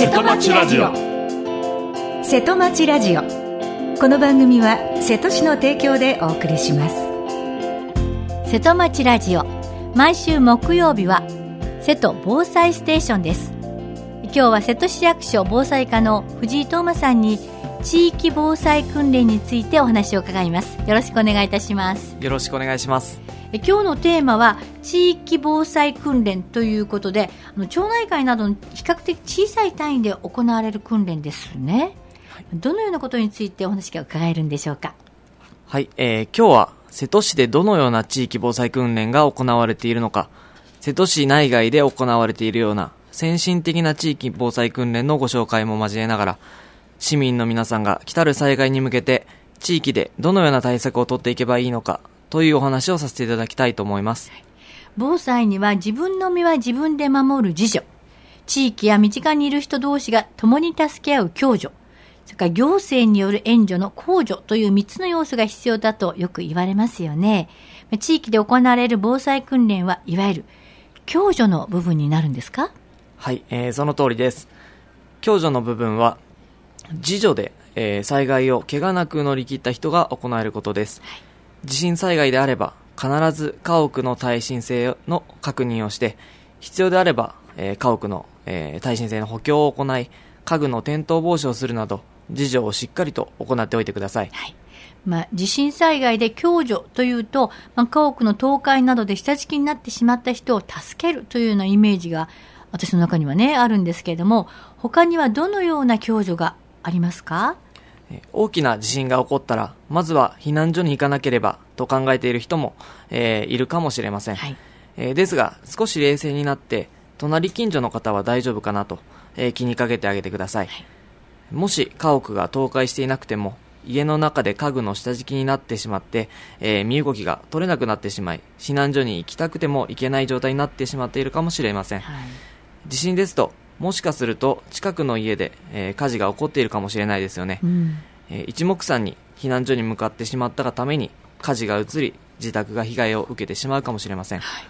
瀬戸町ラジオ。 瀬戸町ラジオ。この番組は瀬戸市の提供でお送りします。 瀬戸町ラジオ、毎週木曜日は瀬戸防災ステーションです。今日は瀬戸市役所防災課の藤井東馬さんに地域防災訓練についてお話を伺います。よろしくお願いいたします。 よろしくお願いします。 今日のテーマは地域防災訓練ということで、町内会などの比較的小さい単位で行われる訓練ですね。はい、どのようなことについてお話が伺えるんでしょうか。 はい、今日は瀬戸市でどのような地域防災訓練が行われているのか、瀬戸市内外で行われているような先進的な地域防災訓練のご紹介も交えながら、市民の皆さんが来たる災害に向けて地域でどのような対策を取っていけばいいのかというお話をさせていただきたいと思います。 防災には自分の身は自分で守る自助、地域や身近にいる人同士が共に助け合う共助、それから行政による援助の公助という3つの要素が必要だとよく言われますよね。地域で行われる防災訓練はいわゆる共助の部分になるんですか？ はい、その通りです。共助の部分は自助で、災害を怪我なく乗り切った人が行えることです。はい、地震災害であれば必ず家屋の耐震性の確認をして、必要であれば、家屋の、耐震性の補強を行い、家具の転倒防止をするなど自助をしっかりと行っておいてください。はい、 地震災害で共助というと、家屋の倒壊などで下敷きになってしまった人を助けるというようなイメージが私の中にはねあるんですけれども、他にはどのような共助がありますか？ 大きな地震が起こったらまずは避難所に行かなければと考えている人も、いるかもしれません。はい、ですが少し冷静になって隣近所の方は大丈夫かなと、気にかけてあげてください。はい、もし家屋が倒壊していなくても家の中で家具の下敷きになってしまって、身動きが取れなくなってしまい避難所に行きたくても行けない状態になってしまっているかもしれません。はい、地震ですともしかすると近くの家で、火事が起こっているかもしれないですよね。一目散に避難所に向かってしまったがために火事が移り自宅が被害を受けてしまうかもしれません。はい、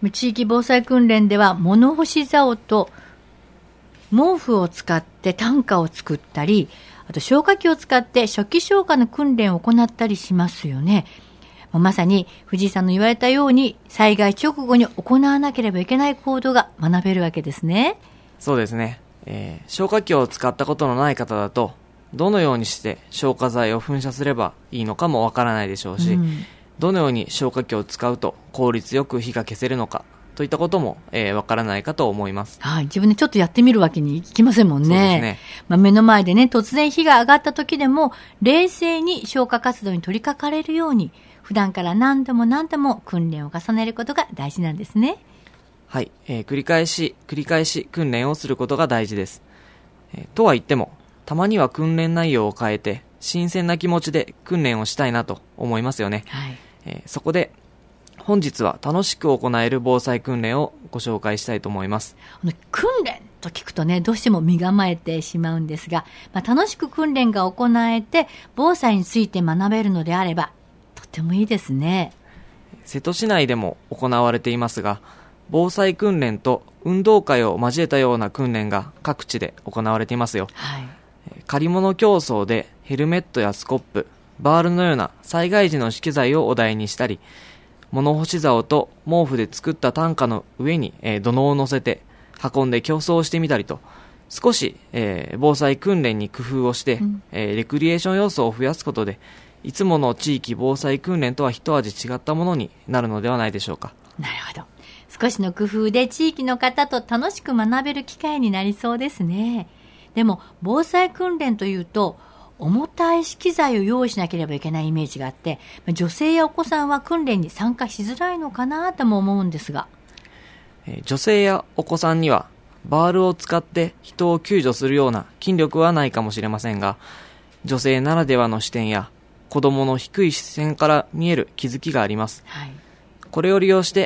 地域防災訓練では物干し竿と毛布を使って担架を作ったり、あと消火器を使って初期消火の訓練を行ったりしますよね。まさに藤井さんの言われたように災害直後に行わなければいけない行動が学べるわけですね。 そうですね。消火器を使ったことのない方だとどのようにして消火剤を噴射すればいいのかもわからないでしょうし、どのように消火器を使うと効率よく火が消せるのかといったこともわからないかと思います。 はい、自分でちょっとやってみるわけにいきませんもんね。そうですね。目の前でね突然火が上がった時でも冷静に消火活動に取り掛かれるように普段から何度も訓練を重ねることが大事なんですね。 はい、繰り返し訓練をすることが大事です。とは言ってもたまには訓練内容を変えて新鮮な気持ちで訓練をしたいなと思いますよね。はい、そこで本日は楽しく行える防災訓練をご紹介したいと思います。 訓練と聞くとねどうしても身構えてしまうんですが、楽しく訓練が行えて防災について学べるのであればとてもいいですね。 瀬戸市内でも行われていますが、防災訓練と運動会を交えたような訓練が各地で行われていますよ。はい、借り物競争でヘルメットやスコップ、バールのような災害時の資機材をお題にしたり、物干し竿と毛布で作った担架の上に、土のうを乗せて運んで競争してみたりと、少し、防災訓練に工夫をして、レクリエーション要素を増やすことでいつもの地域防災訓練とは一味違ったものになるのではないでしょうか。 なるほど。少しの工夫で地域の方と楽しく学べる機会になりそうですね。でも防災訓練というと重たい資機材を用意しなければいけないイメージがあって、女性やお子さんは訓練に参加しづらいのかなとも思うんですが、 女性やお子さんにはバールを使って人を救助するような筋力はないかもしれませんが、女性ならではの視点や子供の低い視線から見える気づきがあります。はい、これを利用して、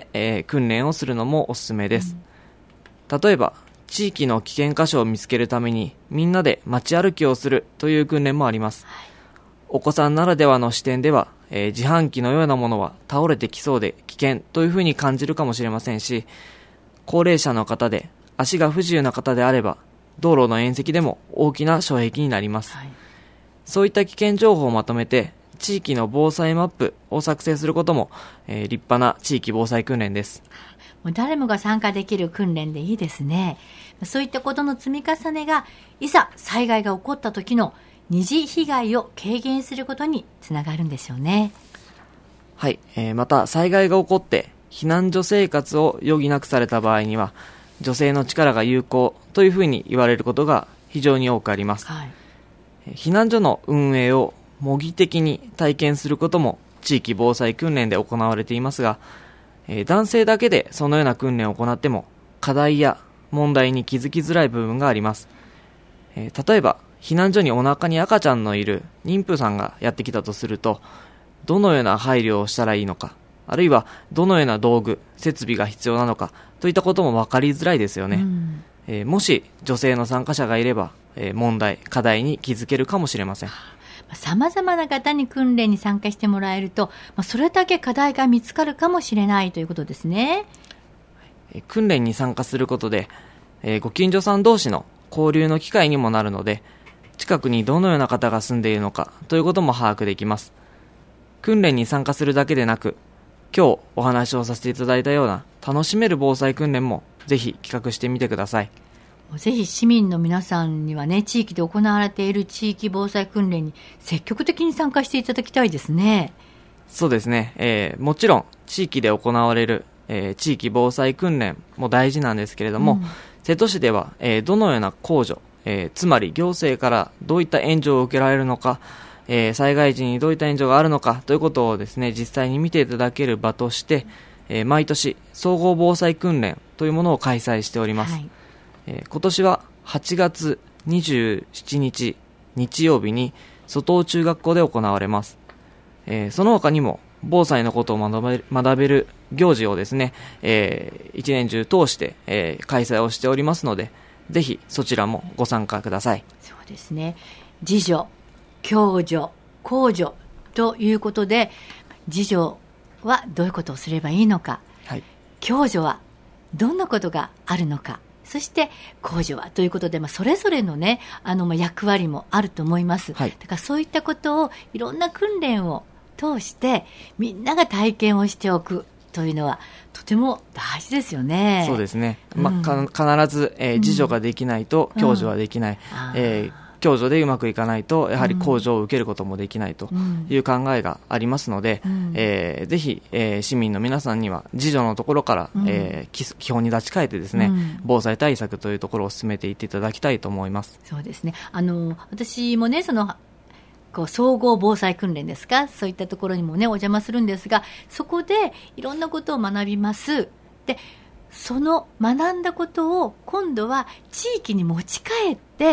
訓練をするのもおすすめです。例えば地域の危険箇所を見つけるためにみんなで街歩きをするという訓練もあります。はい、お子さんならではの視点では、自販機のようなものは倒れてきそうで危険というふうに感じるかもしれませんし、高齢者の方で足が不自由な方であれば道路の縁石でも大きな障壁になります。そういった危険情報をまとめて、地域の防災マップを作成することも、立派な地域防災訓練です。 もう誰もが参加できる訓練でいいですね。そういったことの積み重ねが、いざ災害が起こった時の二次被害を軽減することにつながるんでしょうね。 はい、また災害が起こって避難所生活を余儀なくされた場合には、女性の力が有効というふうに言われることが非常に多くあります。避難所の運営を模擬的に体験することも地域防災訓練で行われていますが、男性だけでそのような訓練を行っても課題や問題に気づきづらい部分があります。例えば避難所にお腹に赤ちゃんのいる妊婦さんがやってきたとすると、どのような配慮をしたらいいのか、あるいはどのような道具設備が必要なのかといったことも分かりづらいですよね。もし女性の参加者がいれば、問題課題に気づけるかもしれません。 さまざまな方に訓練に参加してもらえると、それだけ課題が見つかるかもしれないということですね。 訓練に参加することで、ご近所さん同士の交流の機会にもなるので、近くにどのような方が住んでいるのかということも把握できます。訓練に参加するだけでなく、今日お話をさせていただいたような楽しめる防災訓練もぜひ企画してみてください。 ぜひ市民の皆さんにはね、地域で行われている地域防災訓練に積極的に参加していただきたいですね。 そうですね、もちろん地域で行われる、地域防災訓練も大事なんですけれども、瀬戸市では、どのような控除、つまり行政からどういった援助を受けられるのか、災害時にどういった援助があるのかということをですね、実際に見ていただける場として、毎年総合防災訓練というものを開催しております。今年は8月27日日曜日に外尾中学校で行われます。その他にも防災のことを学べる行事をですね、一年中通して、開催をしておりますので、ぜひそちらもご参加ください。 そうですね。自助、共助、公助ということで、自助はどういうことをすればいいのか、共助はどんなことがあるのか、そして公助はということで、それぞれのね、役割もあると思います。だからそういったことをいろんな訓練を通してみんなが体験をしておくというのはとても大事ですよね。 そうですね。必ず、自助ができないと共助はできない。共助でうまくいかないとやはり控除を受けることもできないという考えがありますので、ぜひ、市民の皆さんには自助のところから、基本に立ち返ってですね、防災対策というところを進めていっていただきたいと思います。 そうですね。私もね、総合防災訓練ですか、そういったところにもねお邪魔するんですが、そこでいろんなことを学びます。で、その学んだことを今度は地域に持ち帰って、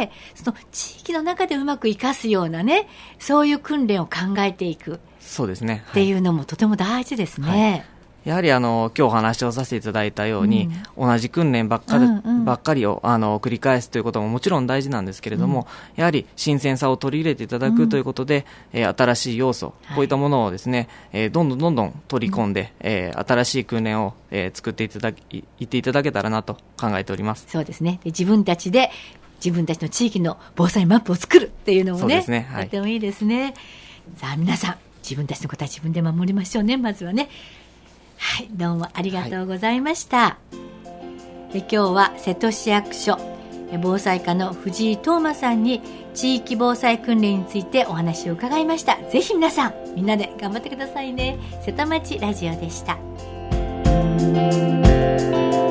その地域の中でうまく活かすようなね、そういう訓練を考えていく。 そうですね。 っていうのもとても大事ですね。 やはり今日お話をさせていただいたように、同じ訓練ばっかりを繰り返すということももちろん大事なんですけれども、やはり新鮮さを取り入れていただくということで、新しい要素、こういったものをですね、どんどん取り込んで、新しい訓練を、作っていただけたらなと考えております。 そうですね。で、自分たちの地域の防災マップを作るっていうのもね、 そうですね。 とてもいいですね。さあ皆さん、自分たちのことは自分で守りましょうね、まずはね。はい、どうもありがとうございました。今日は瀬戸市役所防災課の藤井東馬さんに地域防災訓練についてお話を伺いました。ぜひ皆さんみんなで頑張ってくださいね。瀬戸町ラジオでした。